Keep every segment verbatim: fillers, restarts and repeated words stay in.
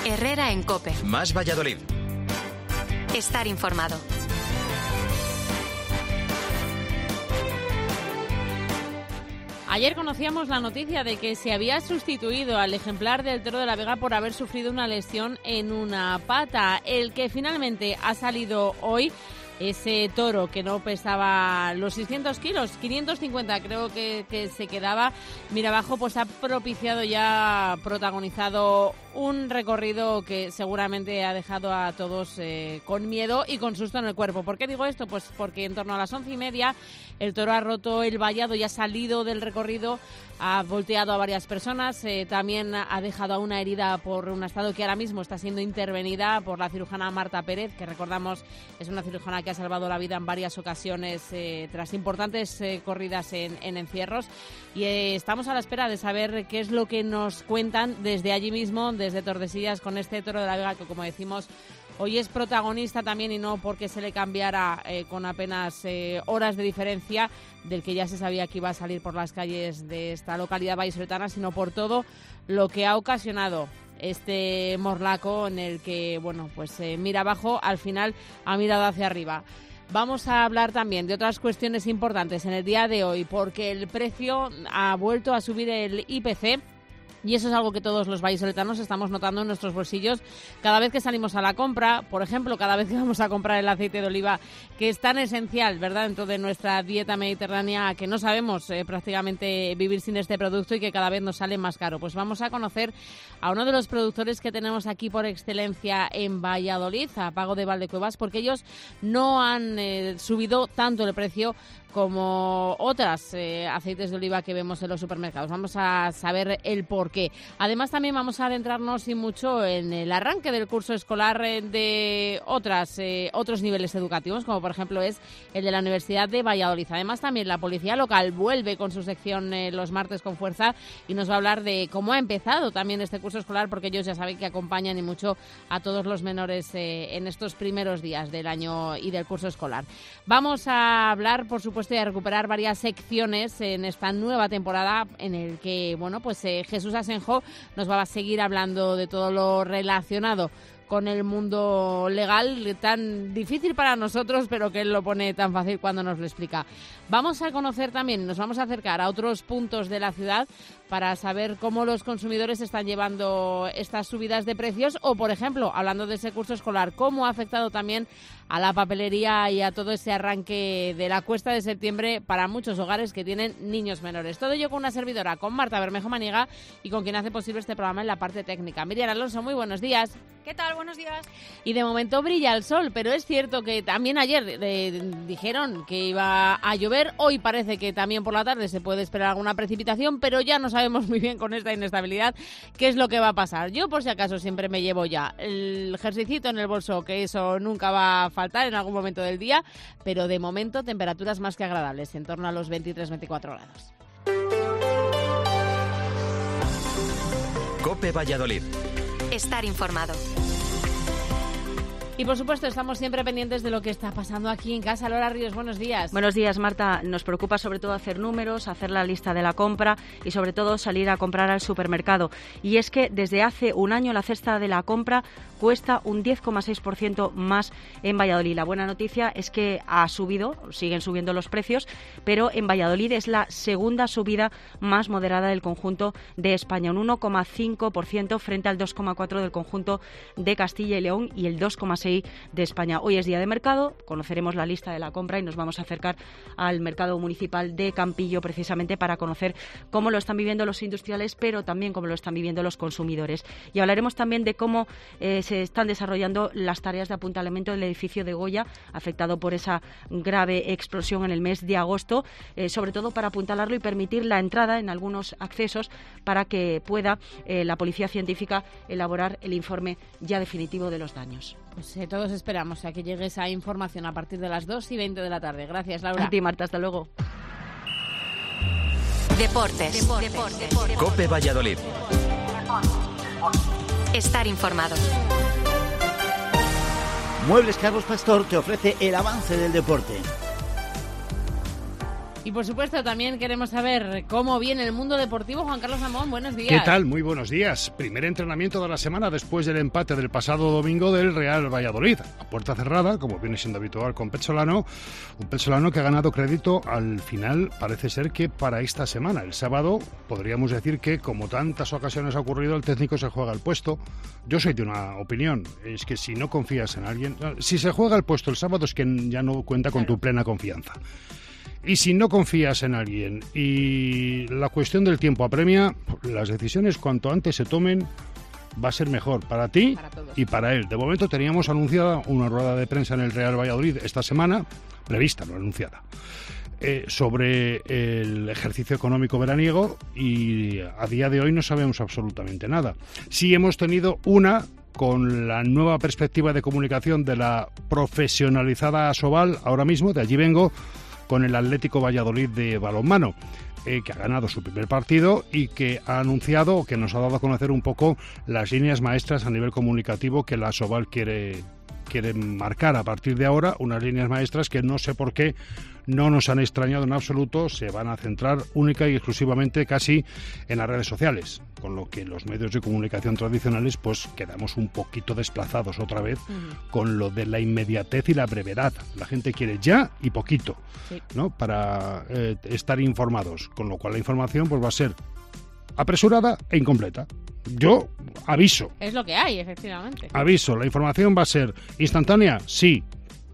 Herrera en COPE. Más Valladolid. Estar informado. Ayer conocíamos la noticia de que se había sustituido al ejemplar del Toro de la Vega por haber sufrido una lesión en una pata. El que finalmente ha salido hoy, ese toro que no pesaba los seiscientos kilos, quinientos cincuenta creo que, que se quedaba, mira abajo, pues ha propiciado ya, protagonizado un recorrido que seguramente ha dejado a todos eh, con miedo y con susto en el cuerpo. ¿Por qué digo esto? Pues porque en torno a las once y media el toro ha roto el vallado y ha salido del recorrido, ha volteado a varias personas, eh, también ha dejado a una herida por un estado que ahora mismo está siendo intervenida por la cirujana Marta Pérez, que recordamos es una cirujana que ha salvado la vida en varias ocasiones eh, tras importantes eh, corridas en, en encierros, y eh, estamos a la espera de saber qué es lo que nos cuentan desde allí mismo, desde Tordesillas, con este Toro de la Vega que, como decimos, hoy es protagonista también, y no porque se le cambiara eh, con apenas eh, horas de diferencia del que ya se sabía que iba a salir por las calles de esta localidad vallisoletana, sino por todo lo que ha ocasionado este morlaco en el que, bueno, pues eh, mira abajo, al final ha mirado hacia arriba. Vamos a hablar también de otras cuestiones importantes en el día de hoy, porque el precio ha vuelto a subir, el I P C. Y eso es algo que todos los vallisoletanos estamos notando en nuestros bolsillos cada vez que salimos a la compra. Por ejemplo, cada vez que vamos a comprar el aceite de oliva, que es tan esencial, ¿verdad?, dentro de nuestra dieta mediterránea, que no sabemos eh, prácticamente vivir sin este producto y que cada vez nos sale más caro. Pues vamos a conocer a uno de los productores que tenemos aquí por excelencia en Valladolid, a Pago de Valdecuevas, porque ellos no han eh, subido tanto el precio como otras eh, aceites de oliva que vemos en los supermercados. Vamos a saber el porqué. Además, también vamos a adentrarnos y mucho en el arranque del curso escolar eh, de otras eh, otros niveles educativos, como por ejemplo es el de la Universidad de Valladolid. Además, también la policía local vuelve con su sección eh, los martes con fuerza y nos va a hablar de cómo ha empezado también este curso escolar, porque ellos ya saben que acompañan y mucho a todos los menores eh, en estos primeros días del año y del curso escolar. Vamos a hablar, por supuesto, de recuperar varias secciones en esta nueva temporada en el que, bueno, pues eh, Jesús Asenjo nos va a seguir hablando de todo lo relacionado con el mundo legal, tan difícil para nosotros, pero que él lo pone tan fácil cuando nos lo explica. Vamos a conocer también, nos vamos a acercar a otros puntos de la ciudad para saber cómo los consumidores están llevando estas subidas de precios, o, por ejemplo, hablando de ese curso escolar, cómo ha afectado también a la papelería y a todo ese arranque de la cuesta de septiembre para muchos hogares que tienen niños menores. Todo ello con una servidora, con Marta Bermejo Maniga, y con quien hace posible este programa en la parte técnica. Miriam Alonso, muy buenos días. ¿Qué tal? Buenos días. Y de momento brilla el sol, pero es cierto que también ayer eh, dijeron que iba a llover. Hoy parece que también por la tarde se puede esperar alguna precipitación, pero ya no sabemos muy bien con esta inestabilidad qué es lo que va a pasar. Yo, por si acaso, siempre me llevo ya el jerseycito en el bolso, que eso nunca va a faltar en algún momento del día, pero de momento temperaturas más que agradables, en torno a los veintitrés veinticuatro grados. COPE Valladolid. Estar informado. Y por supuesto estamos siempre pendientes de lo que está pasando aquí en casa. Lola Ríos, buenos días. Buenos días, Marta. Nos preocupa sobre todo hacer números, hacer la lista de la compra y sobre todo salir a comprar al supermercado. Y es que desde hace un año la cesta de la compra cuesta un diez coma seis por ciento más en Valladolid. La buena noticia es que ha subido, siguen subiendo los precios, pero en Valladolid es la segunda subida más moderada del conjunto de España, un uno coma cinco por ciento frente al dos coma cuatro por ciento del conjunto de Castilla y León y el dos coma seis por ciento de España. Hoy es día de mercado, conoceremos la lista de la compra y nos vamos a acercar al mercado municipal de Campillo precisamente para conocer cómo lo están viviendo los industriales, pero también cómo lo están viviendo los consumidores. Y hablaremos también de cómo eh, se están desarrollando las tareas de apuntalamiento del edificio de Goya, afectado por esa grave explosión en el mes de agosto, eh, sobre todo para apuntalarlo y permitir la entrada en algunos accesos para que pueda eh, la policía científica elaborar el informe ya definitivo de los daños. Pues eh, todos esperamos a que llegue esa información a partir de las dos y veinte de la tarde. Gracias, Laura. A ti, Marta, hasta luego. Deportes. Deportes. Deportes. COPE Valladolid. Estar informado. Muebles Carlos Pastor te ofrece el avance del deporte. Y por supuesto también queremos saber cómo viene el mundo deportivo. Juan Carlos Amón, buenos días. ¿Qué tal? Muy buenos días. Primer entrenamiento de la semana después del empate del pasado domingo del Real Valladolid. A puerta cerrada, como viene siendo habitual con Pezzolano. Un Pezzolano que ha ganado crédito al final, parece ser que para esta semana. El sábado podríamos decir que, como tantas ocasiones ha ocurrido, el técnico se juega el puesto. Yo soy de una opinión, es que si no confías en alguien... Si se juega el puesto el sábado es que ya no cuenta con tu plena confianza. Y si no confías en alguien y la cuestión del tiempo apremia, las decisiones cuanto antes se tomen va a ser mejor para ti para y para él. De momento teníamos anunciada una rueda de prensa en el Real Valladolid esta semana, prevista, no anunciada, eh, sobre el ejercicio económico veraniego, y a día de hoy no sabemos absolutamente nada. Sí hemos tenido una con la nueva perspectiva de comunicación de la profesionalizada Asobal, ahora mismo, de allí vengo, con el Atlético Valladolid de balonmano, eh, que ha ganado su primer partido y que ha anunciado, o que nos ha dado a conocer un poco las líneas maestras a nivel comunicativo que la Asobal quiere, quiere marcar a partir de ahora, unas líneas maestras que no sé por qué no nos han extrañado en absoluto, se van a centrar única y exclusivamente casi en las redes sociales, con lo que los medios de comunicación tradicionales pues quedamos un poquito desplazados otra vez uh-huh. con lo de la inmediatez y la brevedad. La gente quiere ya y poquito, sí. ¿no? Para eh, estar informados, con lo cual la información pues va a ser apresurada e incompleta. Yo aviso. Es lo que hay, efectivamente. Aviso, la información va a ser instantánea, sí.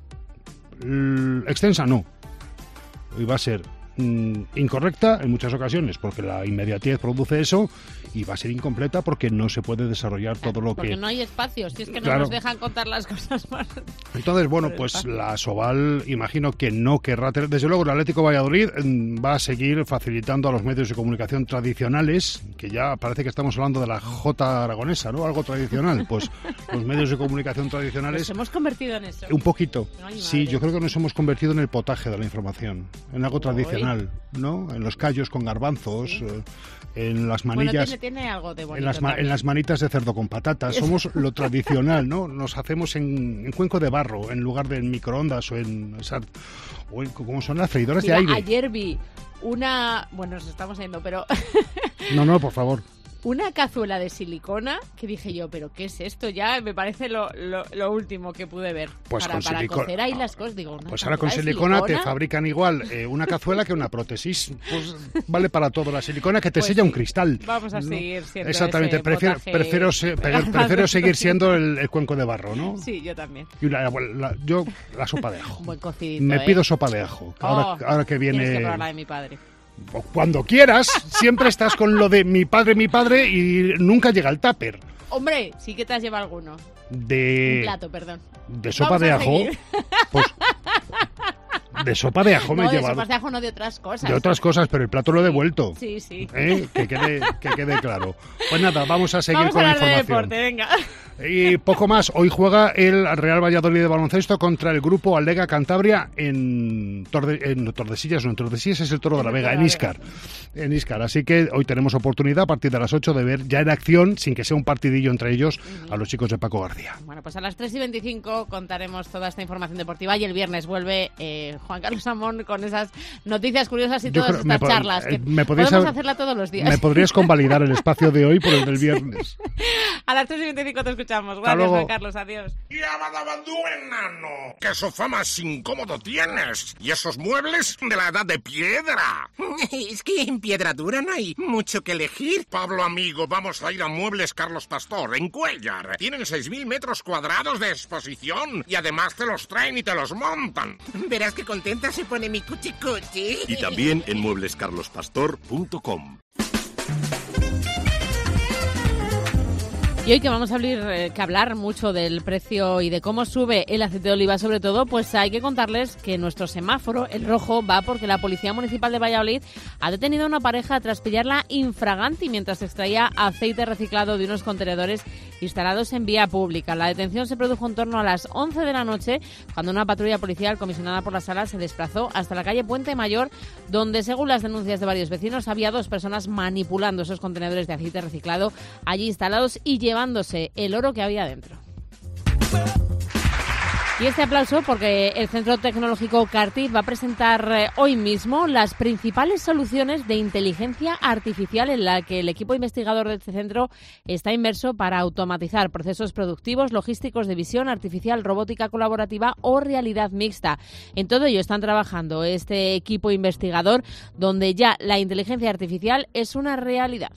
L- extensa, no. Y va a ser mm, incorrecta en muchas ocasiones, porque la inmediatez produce eso, y va a ser incompleta porque no se puede desarrollar todo lo porque que... Porque no hay espacio, si es que no claro. nos dejan contar las cosas más. Entonces, bueno, pues espacio. La Asobal imagino que no querrá tener... Desde luego el Atlético Valladolid va a seguir facilitando a los medios de comunicación tradicionales, que ya parece que estamos hablando de la Jota aragonesa, ¿no? Algo tradicional. Pues los medios de comunicación tradicionales... Nos hemos convertido en eso. Un poquito. No, sí, yo creo que nos hemos convertido en el potaje de la información, en algo tradicional, ¿no? En los callos con garbanzos... Sí. Eh, en las manillas, bueno, tiene, tiene algo de bonito en, las ma- en las manitas de cerdo con patatas. Somos lo tradicional, ¿no? Nos hacemos en, en cuenco de barro en lugar de en microondas o en, o en como son las freidoras Mira, de aire. Ayer vi una, bueno, nos estamos yendo, pero no, no, por favor. Una cazuela de silicona que dije yo, ¿pero qué es esto? Ya me parece lo, lo, lo último que pude ver. Pues para, con para silicona. cocer ahí las cosas, digo, pues ahora con silicona, silicona te fabrican igual eh, una cazuela que una prótesis. Pues vale para todo. La silicona que te pues sella sí. un cristal. Vamos a seguir siendo exactamente. Prefiero, prefiero, se, prefiero seguir siendo el, el cuenco de barro, ¿no? Sí, yo también. Y la, la, yo la sopa de ajo. Un buen cocidito, Me ¿eh? pido sopa de ajo. Ahora, oh, ahora que viene. Tienes que probar la de mi padre. Cuando quieras, siempre estás con lo de mi padre, mi padre y nunca llega el tupper. Hombre, sí que te has llevado alguno. De... Un plato, perdón. De sopa de ajo. Pues, de sopa de ajo no, me he de llevado. De sopas de ajo, no de otras cosas. De otras cosas, pero el plato lo he devuelto. Sí, sí. ¿Eh? Que quede, que quede claro. Pues nada, vamos a seguir vamos con a la hablar información. De deporte, venga. Y poco más. Hoy juega el Real Valladolid de baloncesto contra el grupo Allega Cantabria en, Torde, en Tordesillas. No, en Tordesillas es el Toro de la Vega, en Íscar. En Íscar. Así que hoy tenemos oportunidad a partir de las ocho de ver ya en acción, sin que sea un partidillo entre ellos, uh-huh. a los chicos de Paco García. Bueno, pues a las tres y veinticinco contaremos toda esta información deportiva y el viernes vuelve eh, Juan Carlos Amón con esas noticias curiosas y Yo todas creo, estas charlas. Que me podemos haber, hacerla todos los días. ¿Me podrías convalidar el espacio de hoy por el del viernes? A las tres y veinticinco te escuchamos. Gracias, Juan Carlos. Adiós. ¡Ya badabandú, enano! ¡Qué sofá más incómodo tienes! ¿Y esos muebles de la edad de piedra? Es que en piedra dura no hay mucho que elegir. Pablo, amigo, vamos a ir a Muebles Carlos Pastor, en Cuéllar. Tienen seis mil metros cuadrados de exposición y además te los traen y te los montan. Verás qué contenta se pone mi cuchicuchi. Y también en muebles carlos pastor punto com. Y hoy que vamos a hablar, eh, que hablar mucho del precio y de cómo sube el aceite de oliva sobre todo, pues hay que contarles que nuestro semáforo, el rojo, va porque la Policía Municipal de Valladolid ha detenido a una pareja tras pillarla infraganti mientras extraía aceite reciclado de unos contenedores instalados en vía pública. La detención se produjo en torno a las once de la noche cuando una patrulla policial comisionada por la Sala se desplazó hasta la calle Puente Mayor, donde según las denuncias de varios vecinos había dos personas manipulando esos contenedores de aceite reciclado allí instalados y llevándose el oro que había dentro. Y este aplauso porque el Centro Tecnológico Cartif va a presentar eh, hoy mismo las principales soluciones de inteligencia artificial en la que el equipo investigador de este centro está inmerso para automatizar procesos productivos, logísticos de visión artificial, robótica colaborativa o realidad mixta. En todo ello están trabajando este equipo investigador donde ya la inteligencia artificial es una realidad.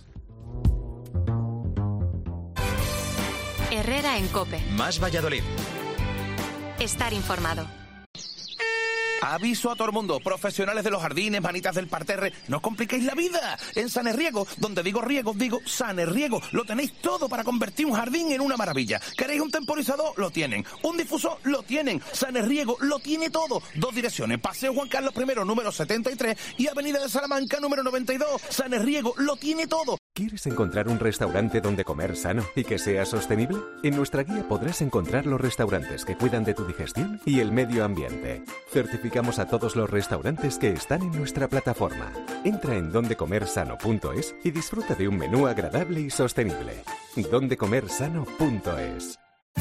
Herrera en COPE. Más Valladolid. Estar informado. Aviso a todo el mundo, profesionales de los jardines, manitas del parterre, no os compliquéis la vida. En Sanerriego, donde digo riego, digo Sanerriego, lo tenéis todo para convertir un jardín en una maravilla. ¿Queréis un temporizador? Lo tienen. ¿Un difusor? Lo tienen. Sanerriego lo tiene todo. Dos direcciones, Paseo Juan Carlos I, número setenta y tres y Avenida de Salamanca, número noventa y dos. Sanerriego lo tiene todo. ¿Quieres encontrar un restaurante donde comer sano y que sea sostenible? En nuestra guía podrás encontrar los restaurantes que cuidan de tu digestión y el medio ambiente. Certificamos a todos los restaurantes que están en nuestra plataforma. Entra en donde comer sano punto es y disfruta de un menú agradable y sostenible. donde comer sano punto es.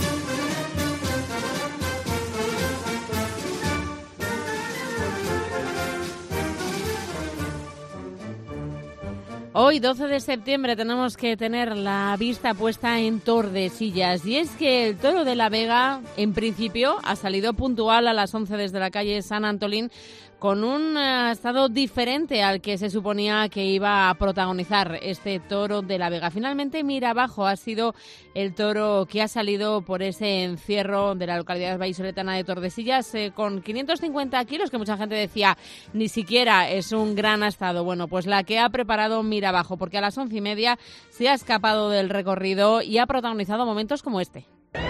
Hoy, doce de septiembre, tenemos que tener la vista puesta en Tordesillas. Y es que el Toro de la Vega, en principio, ha salido puntual a las once desde la calle San Antolín, con un uh, estado diferente al que se suponía que iba a protagonizar este Toro de la Vega. Finalmente, Mirabajo ha sido el toro que ha salido por ese encierro de la localidad vallisoletana de Tordesillas, eh, con quinientos cincuenta kilos, que mucha gente decía ni siquiera es un gran astado. Bueno, pues la que ha preparado Mirabajo, porque a las once y media se ha escapado del recorrido y ha protagonizado momentos como este.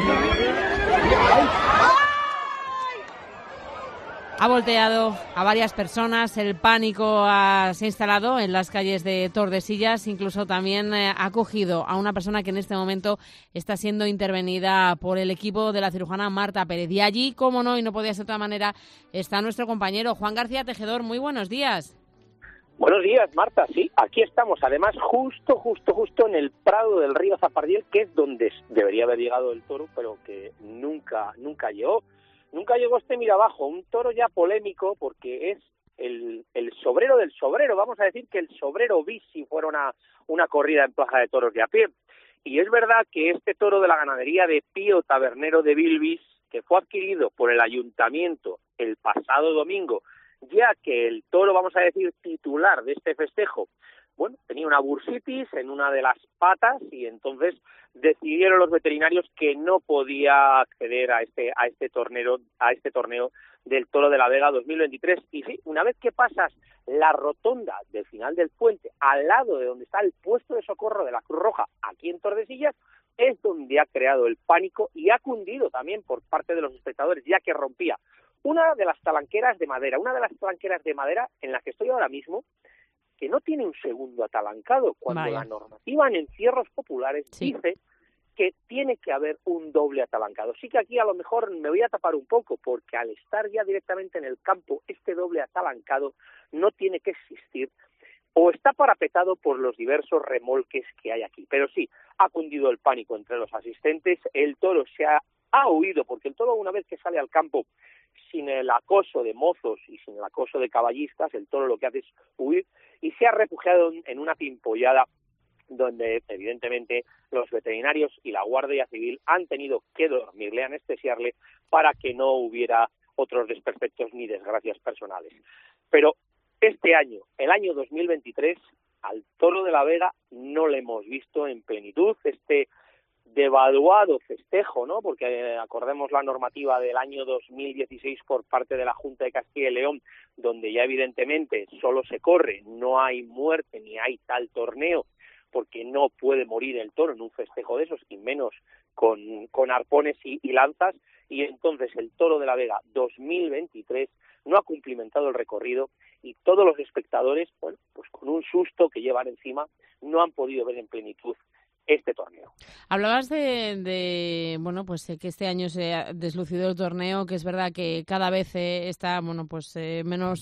Ha volteado a varias personas, el pánico ha, se ha instalado en las calles de Tordesillas, incluso también eh, ha cogido a una persona que en este momento está siendo intervenida por el equipo de la cirujana Marta Pérez. Y allí, como no, y no podía ser de otra manera, está nuestro compañero Juan García Tejedor. Muy buenos días. Buenos días, Marta. Sí, aquí estamos, además, justo, justo, justo en el prado del río Zapardiel, que es donde debería haber llegado el toro, pero que nunca, nunca llegó. Nunca llegó este Mirabajo, un toro ya polémico porque es el, el sobrero del sobrero. Vamos a decir que el sobrero bis si fuera una, una corrida en plaza de toros de a pie. Y es verdad que este toro de la ganadería de Pío Tabernero de Bilbis, que fue adquirido por el ayuntamiento el pasado domingo, ya que el toro, vamos a decir, titular de este festejo, bueno, tenía una bursitis en una de las patas y entonces decidieron los veterinarios que no podía acceder a este a este torneo a este torneo del Toro de la Vega dos mil veintitrés. Y sí, una vez que pasas la rotonda del final del puente, al lado de donde está el puesto de socorro de la Cruz Roja, aquí en Tordesillas, es donde ha creado el pánico y ha cundido también por parte de los espectadores, ya que rompía una de las talanqueras de madera, una de las talanqueras de madera en la que estoy ahora mismo, que no tiene un segundo atalancado, cuando Vaya. La normativa en encierros populares sí. dice que tiene que haber un doble atalancado. Sí que aquí a lo mejor me voy a tapar un poco, porque al estar ya directamente en el campo, este doble atalancado no tiene que existir, o está parapetado por los diversos remolques que hay aquí. Pero sí, ha cundido el pánico entre los asistentes, el toro se ha, ha huido, porque el toro, una vez que sale al campo, sin el acoso de mozos y sin el acoso de caballistas, el toro lo que hace es huir y se ha refugiado en una pimpollada donde evidentemente los veterinarios y la Guardia Civil han tenido que dormirle, anestesiarle, para que no hubiera otros desperfectos ni desgracias personales. Pero este año, el año dos mil veintitrés, al Toro de la Vega no le hemos visto en plenitud este devaluado festejo, ¿no? Porque eh, acordemos la normativa del año dos mil dieciséis por parte de la Junta de Castilla y León, donde ya evidentemente solo se corre, no hay muerte ni hay tal torneo, porque no puede morir el toro en un festejo de esos, y menos con, con arpones y, y lanzas, y entonces el Toro de la Vega dos mil veintitrés no ha cumplimentado el recorrido y todos los espectadores, bueno, pues con un susto que llevan encima, no han podido ver en plenitud este torneo. Hablabas de, de bueno, pues eh, que este año se ha deslucido el torneo, que es verdad que cada vez eh, está, bueno, pues eh, menos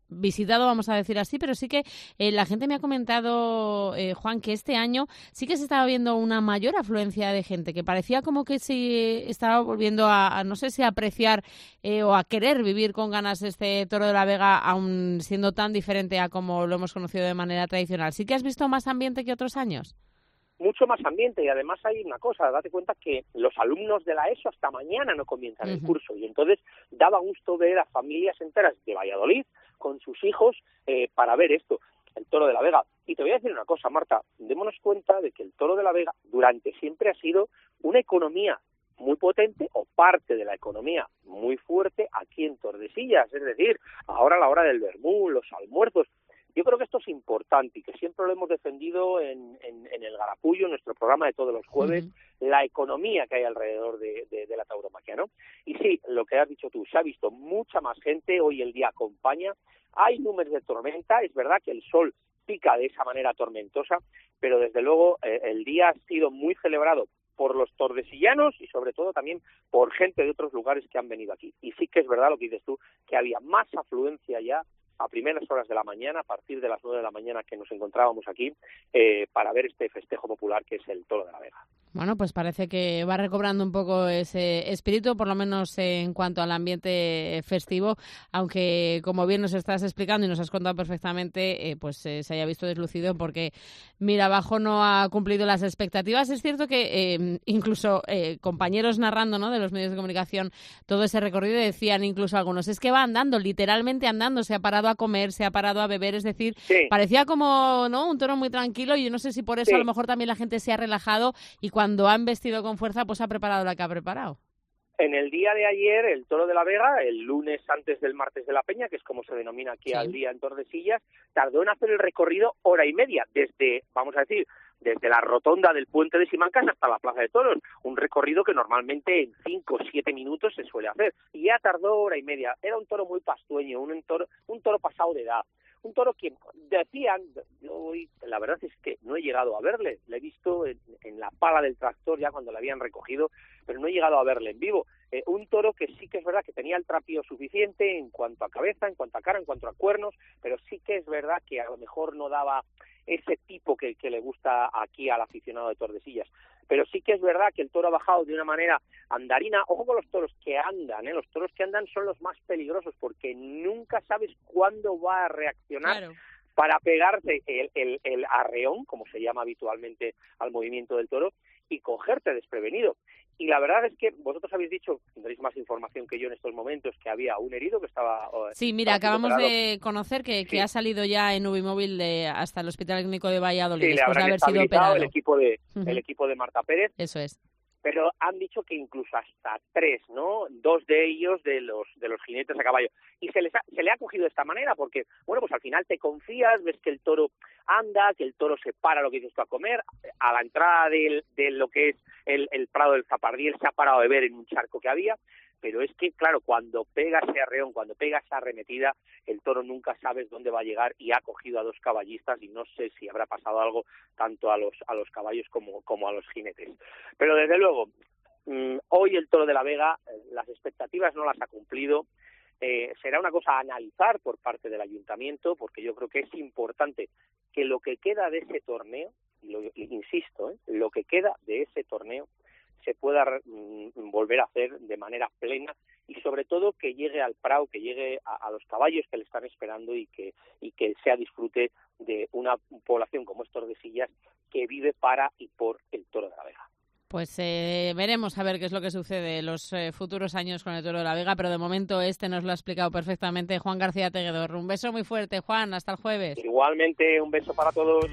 visitado, vamos a decir así, pero sí que eh, la gente me ha comentado, eh, Juan, que este año sí que se estaba viendo una mayor afluencia de gente, que parecía como que se estaba volviendo a, a no sé si a apreciar eh, o a querer vivir con ganas este Toro de la Vega, aun siendo tan diferente a como lo hemos conocido de manera tradicional. ¿Sí que has visto más ambiente que otros años? Mucho más ambiente, y además hay una cosa, date cuenta que los alumnos de la ESO hasta mañana no comienzan uh-huh. el curso, y entonces daba gusto ver a familias enteras de Valladolid con sus hijos eh, para ver esto, el Toro de la Vega. Y te voy a decir una cosa, Marta, démonos cuenta de que el Toro de la Vega durante siempre ha sido una economía muy potente, o parte de la economía muy fuerte aquí en Tordesillas, es decir, ahora a la hora del vermú, los almuerzos. Yo creo que esto es importante y que siempre lo hemos defendido en, en, en el Garapullo, en nuestro programa de todos los jueves, uh-huh. la economía que hay alrededor de, de, de la tauromaquia, ¿no? Y sí, lo que has dicho tú, se ha visto mucha más gente, hoy el día acompaña, hay nubes de tormenta, es verdad que el sol pica de esa manera tormentosa, pero desde luego eh, el día ha sido muy celebrado por los tordesillanos y sobre todo también por gente de otros lugares que han venido aquí. Y sí que es verdad lo que dices tú, que había más afluencia ya a primeras horas de la mañana, a partir de las nueve de la mañana que nos encontrábamos aquí, eh, para ver este festejo popular que es el Toro de la Vega. Bueno, pues parece que va recobrando un poco ese espíritu, por lo menos en cuanto al ambiente festivo, aunque como bien nos estás explicando y nos has contado perfectamente, eh, pues eh, se haya visto deslucido porque Mirabajo no ha cumplido las expectativas. Es cierto que eh, incluso eh, compañeros narrando, ¿no?, de los medios de comunicación todo ese recorrido decían incluso algunos, es que va andando, literalmente andando, se ha parado a comer, se ha parado a beber, es decir, sí. parecía como, ¿no?, un toro muy tranquilo, y yo no sé si por eso sí. a lo mejor también la gente se ha relajado y cuando Cuando han vestido con fuerza, pues ha preparado la que ha preparado. En el día de ayer, el Toro de la Vega, el lunes antes del martes de la Peña, que es como se denomina aquí sí. al día en Tordesillas, tardó en hacer el recorrido hora y media, desde, vamos a decir, desde la rotonda del puente de Simancas hasta la Plaza de Toros, un recorrido que normalmente en cinco o siete minutos se suele hacer, y ya tardó hora y media. Era un toro muy pastueño, un toro, un toro pasado de edad. Un toro que decían, yo la verdad es que no he llegado a verle, le he visto en, en la pala del tractor ya cuando le habían recogido, pero no he llegado a verle en vivo. Eh, un toro que sí que es verdad que tenía el trapío suficiente en cuanto a cabeza, en cuanto a cara, en cuanto a cuernos, pero sí que es verdad que a lo mejor no daba ese tipo que, que le gusta aquí al aficionado de Tordesillas. Pero sí que es verdad que el toro ha bajado de una manera andarina. Ojo con los toros que andan, ¿eh? Los toros que andan son los más peligrosos porque nunca sabes cuándo va a reaccionar claro. para pegarse el, el, el arreón, como se llama habitualmente al movimiento del toro, y cogerte desprevenido. Y la verdad es que vosotros habéis dicho, tendréis más información que yo en estos momentos, que había un herido que estaba... Sí, mira, acabamos operado. de conocer que, que sí. ha salido ya en Ubimóvil de, hasta el Hospital Clínico de Valladolid, sí, después de haber sido operado. El equipo de, uh-huh. el equipo de Marta Pérez. Eso es. Pero han dicho que incluso hasta tres, ¿no? Dos de ellos de los de los jinetes a caballo. Y se les ha, se le ha cogido de esta manera porque, bueno, pues al final te confías, ves que el toro anda, que el toro se para lo que dices tú a comer. A la entrada de, de lo que es el, el Prado del Zapardiel se ha parado a beber en un charco que había. Pero es que, claro, cuando pega ese arreón, cuando pega esa arremetida, el toro nunca sabes dónde va a llegar y ha cogido a dos caballistas y no sé si habrá pasado algo tanto a los a los caballos como, como a los jinetes. Pero desde luego, mmm, hoy el Toro de la Vega, eh, las expectativas no las ha cumplido. Eh, será una cosa a analizar por parte del ayuntamiento, porque yo creo que es importante que lo que queda de ese torneo, y lo, insisto, eh, lo que queda de ese torneo, se pueda mm, volver a hacer de manera plena y sobre todo que llegue al Prado, que llegue a, a los caballos que le están esperando y que y que sea disfrute de una población como es Tordesillas que vive para y por el Toro de la Vega. Pues eh, veremos a ver qué es lo que sucede en los eh, futuros años con el Toro de la Vega, pero de momento este nos lo ha explicado perfectamente Juan García Tejedor. Un beso muy fuerte, Juan, hasta el jueves. Igualmente, un beso para todos.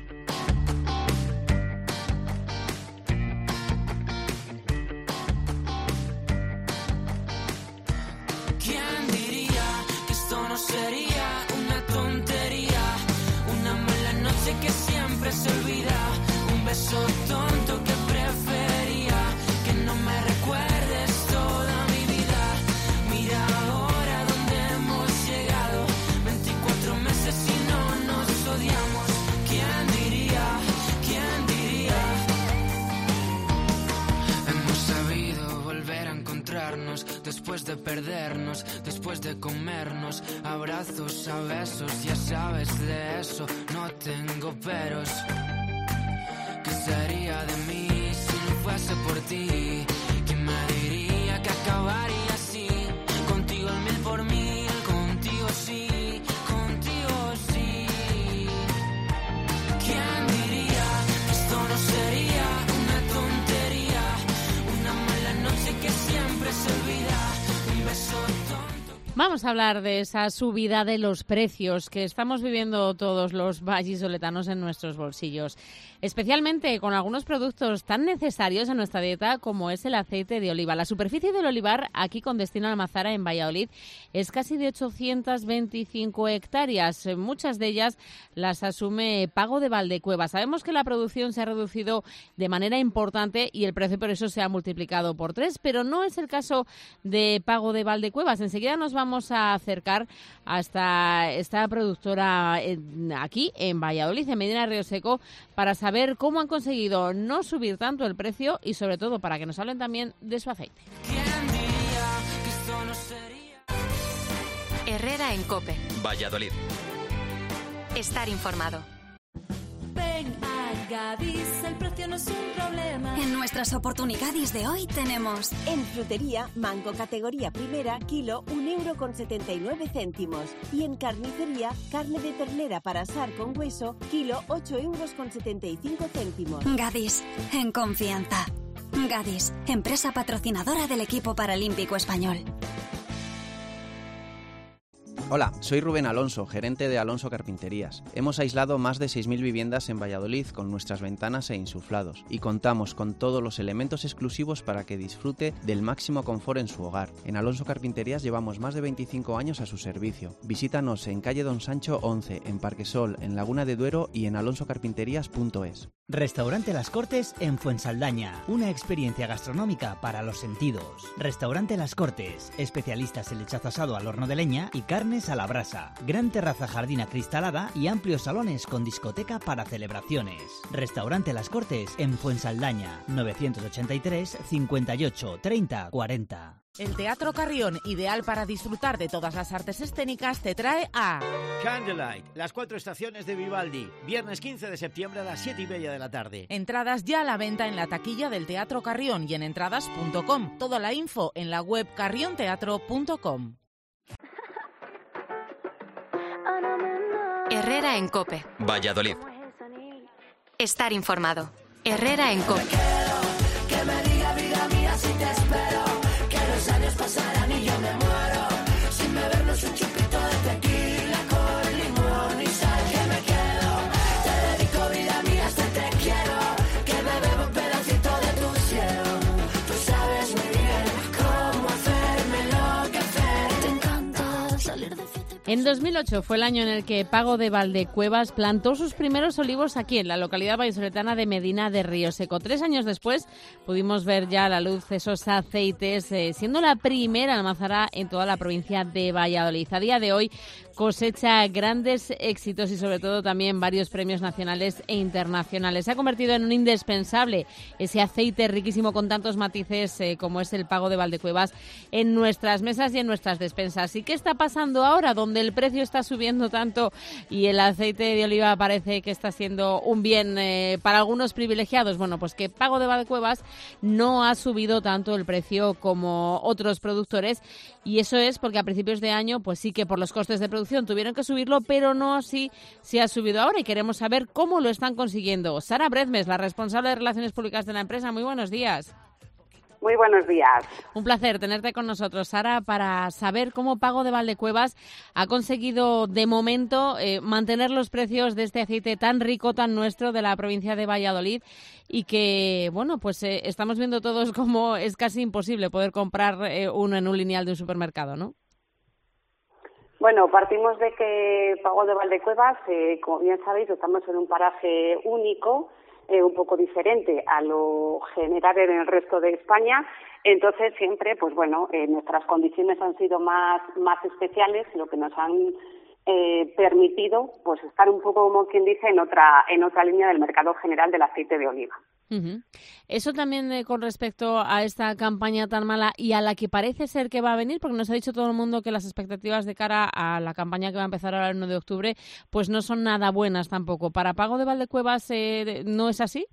Sería una tontería, una mala noche que siempre se olvida, un beso tonto que prefería, que no me recuerdes toda mi vida. Mira ahora dónde hemos llegado, veinticuatro meses y no nos odiamos. ¿Quién diría después de perdernos, después de comernos, abrazos a besos, ya sabes de eso, no tengo peros. ¿Qué sería de mí si no fuese por ti? ¿Quién me diría que acabaría así? Contigo el mil por mil, contigo sí, contigo sí. ¿Quién diría que esto no sería una tontería? Una mala noche que siempre se olvida, un beso tonto. Vamos a hablar de esa subida de los precios que estamos viviendo todos los vallisoletanos en nuestros bolsillos, especialmente con algunos productos tan necesarios en nuestra dieta como es el aceite de oliva. La superficie del olivar aquí con destino a Almazara en Valladolid es casi de ochocientas veinticinco hectáreas. Muchas de ellas las asume Pago de Valdecuevas. Sabemos que la producción se ha reducido de manera importante y el precio por eso se ha multiplicado por tres, pero no es el caso de Pago de Valdecuevas. Enseguida nos vamos Vamos a acercar hasta esta productora aquí en Valladolid, en Medina Río Seco, para saber cómo han conseguido no subir tanto el precio y sobre todo para que nos hablen también de su aceite. Herrera en COPE. Valladolid. Estar informado. Ven a Gadis, el precio no es un problema. En nuestras oportunidades de hoy tenemos... En frutería, mango categoría primera, kilo, un euro con setenta y nueve céntimos. Y en carnicería, carne de ternera para asar con hueso, kilo, ocho euros con setenta y cinco céntimos. Gadis, en confianza. Gadis, empresa patrocinadora del equipo paralímpico español. Hola, soy Rubén Alonso, gerente de Alonso Carpinterías. Hemos aislado más de seis mil viviendas en Valladolid con nuestras ventanas e insuflados y contamos con todos los elementos exclusivos para que disfrute del máximo confort en su hogar. En Alonso Carpinterías llevamos más de veinticinco años a su servicio. Visítanos en calle Don Sancho once, en Parquesol, en Laguna de Duero y en alonso carpinterías punto es. Restaurante Las Cortes en Fuensaldaña, una experiencia gastronómica para los sentidos. Restaurante Las Cortes, especialistas en lechazo asado al horno de leña y carnes a la brasa. Gran terraza jardín acristalada y amplios salones con discoteca para celebraciones. Restaurante Las Cortes en Fuensaldaña, novecientos ochenta y tres, cincuenta y ocho, treinta, cuarenta. El Teatro Carrión, ideal para disfrutar de todas las artes escénicas, te trae a Candlelight, las cuatro estaciones de Vivaldi, viernes quince de septiembre a las siete y media de la tarde. Entradas ya a la venta en la taquilla del Teatro Carrión y en entradas punto com. Toda la info en la web carrión teatro punto com. Herrera en COPE. Valladolid. Estar informado. Herrera en COPE. Que me diga vida mía si te espero, que los años pasarán y yo me muero, sin bebernos un chupito de tequila con limón y sal. Que me quedo, te dedico vida mía, este te quiero, que me bebo un pedacito de tu cielo. Tú sabes muy bien cómo hacerme enloquecer. Te encanta salir de fiesta. En dos mil ocho fue el año en el que Pago de Valdecuevas plantó sus primeros olivos aquí, en la localidad vallisoletana de Medina de Río Seco. Tres años después pudimos ver ya a la luz esos aceites, eh, siendo la primera almazara en toda la provincia de Valladolid. A día de hoy cosecha grandes éxitos y sobre todo también varios premios nacionales e internacionales. Se ha convertido en un indispensable ese aceite riquísimo con tantos matices eh, como es el Pago de Valdecuevas en nuestras mesas y en nuestras despensas. ¿Y qué está pasando ahora, donde el precio está subiendo tanto y el aceite de oliva parece que está siendo un bien eh, para algunos privilegiados? Bueno, pues que Pago de Valdecuevas no ha subido tanto el precio como otros productores, y eso es porque a principios de año pues sí que por los costes de producción tuvieron que subirlo, pero no así se ha subido ahora, y queremos saber cómo lo están consiguiendo. Sara Bredmes, la responsable de Relaciones Públicas de la empresa, muy buenos días. Muy buenos días. Un placer tenerte con nosotros, Sara, para saber cómo Pago de Valdecuevas ha conseguido de momento eh, mantener los precios de este aceite tan rico, tan nuestro de la provincia de Valladolid, y que, bueno, pues eh, estamos viendo todos como es casi imposible poder comprar eh, uno en un lineal de un supermercado, ¿no? Bueno, partimos de que Pago de Valdecuevas, eh, como bien sabéis, estamos en un paraje único, Eh, un poco diferente a lo general en el resto de España. Entonces siempre, pues bueno, eh, nuestras condiciones han sido más más especiales, lo que nos han eh, permitido pues estar un poco, como quien dice, en otra en otra línea del mercado general del aceite de oliva. Uh-huh. Eso también eh, con respecto a esta campaña tan mala y a la que parece ser que va a venir, porque nos ha dicho todo el mundo que las expectativas de cara a la campaña que va a empezar ahora el uno de octubre pues no son nada buenas tampoco. ¿Para Pago de Valdecuevas eh, no es así?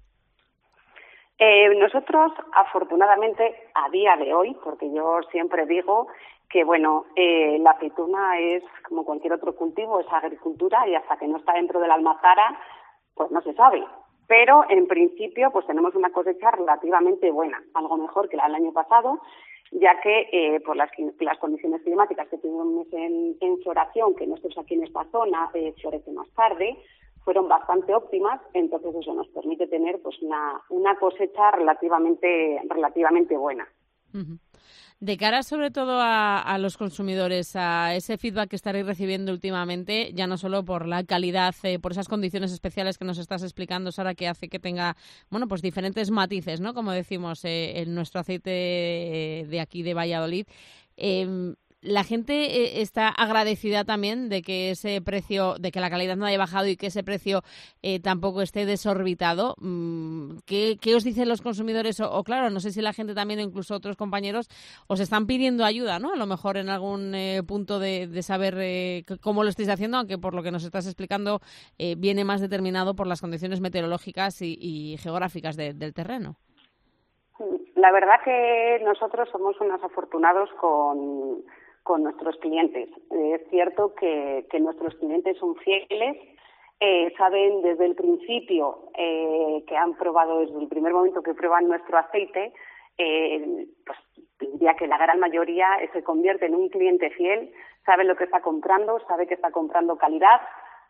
Eh, nosotros, afortunadamente, a día de hoy, porque yo siempre digo que, bueno, eh, la aceituna es como cualquier otro cultivo, es agricultura, y hasta que no está dentro de la almazara, pues no se sabe. Pero, en principio, pues tenemos una cosecha relativamente buena, algo mejor que la del año pasado, ya que eh, por las, las condiciones climáticas que tuvimos en, en floración, que nosotros aquí en esta zona eh, florece más tarde, fueron bastante óptimas, entonces eso nos permite tener pues una, una cosecha relativamente, relativamente buena. Uh-huh. De cara sobre todo a, a los consumidores, a ese feedback que estaréis recibiendo últimamente, ya no solo por la calidad, eh, por esas condiciones especiales que nos estás explicando, Sara, que hace que tenga, bueno, pues diferentes matices, ¿no? Como decimos, eh, en nuestro aceite de aquí de Valladolid. Eh, La gente eh, está agradecida también de que ese precio, de que la calidad no haya bajado y que ese precio eh, tampoco esté desorbitado. ¿Qué, qué os dicen los consumidores? O, o claro, no sé si la gente también o incluso otros compañeros os están pidiendo ayuda, ¿no? A lo mejor en algún eh, punto de, de saber eh, cómo lo estáis haciendo, aunque por lo que nos estás explicando eh, viene más determinado por las condiciones meteorológicas y, y geográficas de, del terreno. La verdad que nosotros somos unos afortunados con... con nuestros clientes. Eh, es cierto que, que nuestros clientes son fieles, eh, saben desde el principio eh, que han probado, desde el primer momento que prueban nuestro aceite, eh, pues diría que la gran mayoría se convierte en un cliente fiel, sabe lo que está comprando, sabe que está comprando calidad.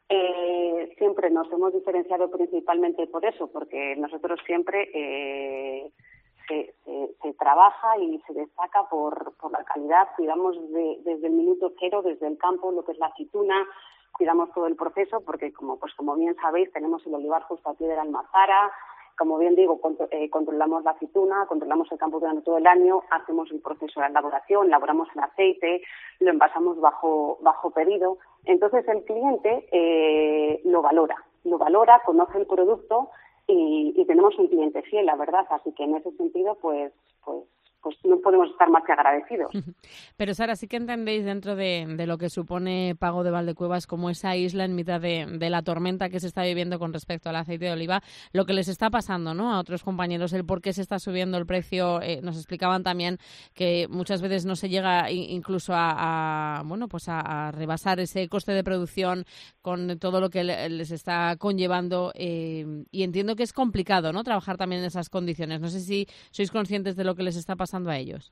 Eh, siempre nos hemos diferenciado principalmente por eso, porque nosotros siempre... Eh, Se, se, se trabaja y se destaca por, por la calidad. Cuidamos de, desde el minuto cero, desde el campo, lo que es la aceituna, cuidamos todo el proceso porque, como pues como bien sabéis, tenemos el olivar justo al pie de la almazara. Como bien digo, contro, eh, controlamos la aceituna, controlamos el campo durante todo el año, hacemos el proceso de elaboración, elaboramos el aceite, lo envasamos bajo, bajo pedido. Entonces el cliente eh, lo valora, lo valora, conoce el producto. Y, y tenemos un cliente fiel, la verdad, así que en ese sentido, pues, pues, pues no podemos estar más que agradecidos. Pero Sara, sí que entendéis dentro de, de lo que supone Pago de Valdecuevas como esa isla en mitad de, de la tormenta que se está viviendo con respecto al aceite de oliva, lo que les está pasando, ¿no? A otros compañeros, el por qué se está subiendo el precio. Eh, nos explicaban también que muchas veces no se llega incluso a, a bueno, pues a, a rebasar ese coste de producción con todo lo que les está conllevando, eh, y entiendo que es complicado, ¿no? Trabajar también en esas condiciones. No sé si sois conscientes de lo que les está pasando a ellos.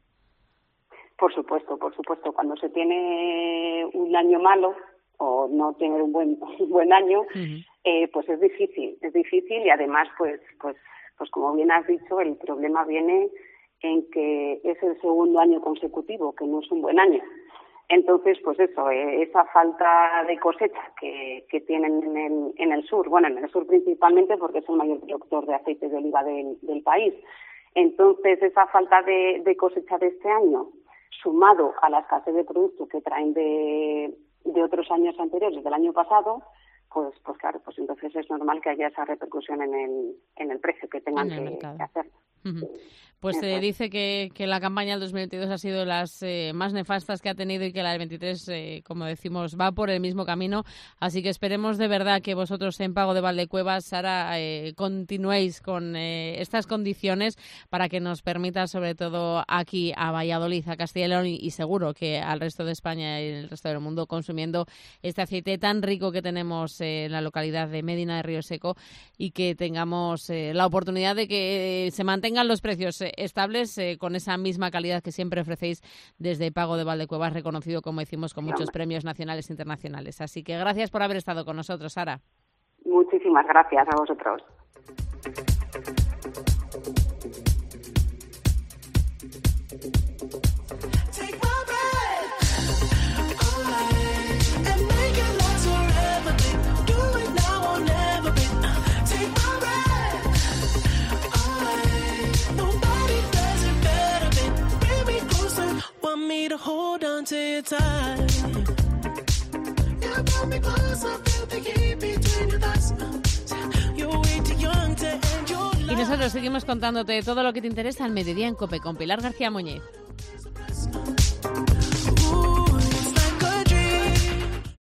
Por supuesto, por supuesto. Cuando se tiene un año malo o no tiene un buen un buen año, uh-huh. eh, pues es difícil, es difícil y además, pues, pues, pues como bien has dicho, el problema viene en que es el segundo año consecutivo que no es un buen año. Entonces, pues eso, eh, esa falta de cosecha que, que tienen en el, en el sur, bueno, en el sur principalmente porque es el mayor productor de aceite de oliva del, del país. Entonces, esa falta de, de cosecha de este año, sumado a la escasez de productos que traen de, de otros años anteriores, del año pasado, pues, pues claro, pues entonces es normal que haya esa repercusión en el, en el precio que tengan que, que hacer. Uh-huh. Pues se eh, dice que, que la campaña del dos mil veintidós ha sido las eh, más nefastas que ha tenido y que la del veintitrés, eh, como decimos, va por el mismo camino. Así que esperemos de verdad que vosotros en Pago de Valdecuevas, Sara, eh, continuéis con eh, estas condiciones para que nos permita, sobre todo aquí a Valladolid, a Castilla y León y, y seguro que al resto de España y el resto del mundo consumiendo este aceite tan rico que tenemos eh, en la localidad de Medina de Río Seco y que tengamos eh, la oportunidad de que eh, se mantengan los precios eh, estables eh, con esa misma calidad que siempre ofrecéis desde Pago de Valdecuevas, reconocido, como decimos, con muchos premios nacionales e internacionales. Así que gracias por haber estado con nosotros, Sara. Muchísimas gracias a vosotros. Me to hold on to your tight. You pull me close, I feel the heat between your thighs. You're way too young to end your life. Y nosotros seguimos contándote todo lo que te interesa al mediodía en COPE con Pilar García Muñiz.